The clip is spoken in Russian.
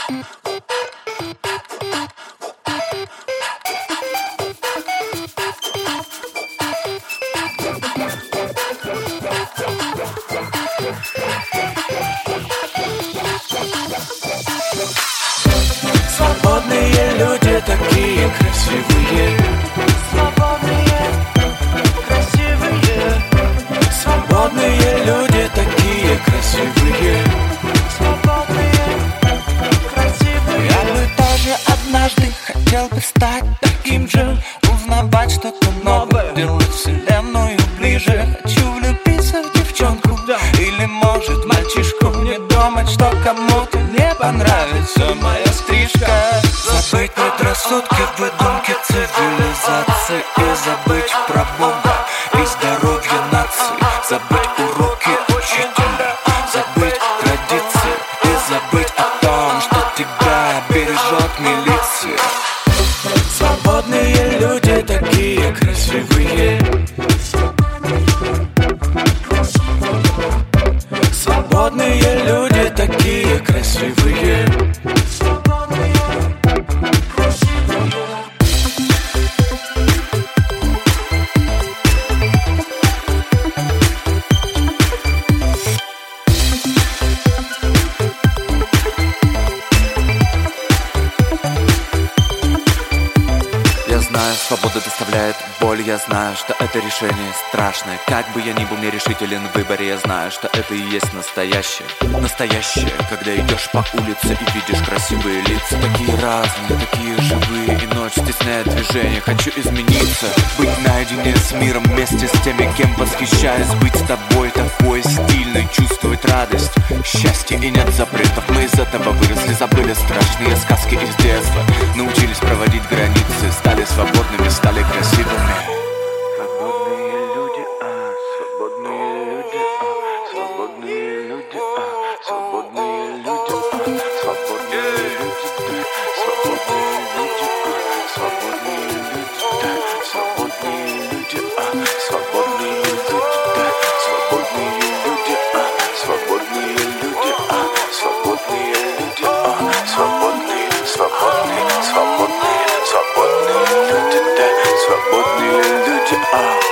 Свободные люди такие красивые. Свободные, красивые. Свободные люди такие красивые. Свободные, красивые. Я бы тоже однажды хотел бы стать таким же, узнавать что-то новое, делать вселенную ближе. Хочу влюбиться в девчонку, или может мальчишку. Не думать, что кому-то не понравится моя стрижка. Забыть предрассудки, выдумки цивилизации и забыть про Бога и здоровье нации. Забыть уроки учителя, забыть традиции и забыть о том, что тебя бережет милиция. Свободные люди такие красивые. Свободные люди такие красивые. Я знаю, свобода доставляет боль. Я знаю, что это решение страшное. Как бы я ни был нерешителен в выборе, я знаю, что это и есть настоящее. Настоящее, когда идешь по улице и видишь красивые лица. Такие разные, такие живые, и ночь стесняет движение. Хочу измениться, быть наедине с миром, вместе с теми, кем восхищаюсь. Быть с тобой такой стильной, чувствовать радость, счастье и нет запретов. Мы из этого выросли, забыли страшные сказки из детства. Научились проводить границы, стали свободными, стали красивыми. Свободные люди, свободные люди, свободные люди, свободные люди, свободные люди, свободные люди, свободные люди, свободные люди, свободные люди, свободные люди, свободные люди, свободные люди, свободные, свободные, свободные, свободные люди, свободные люди.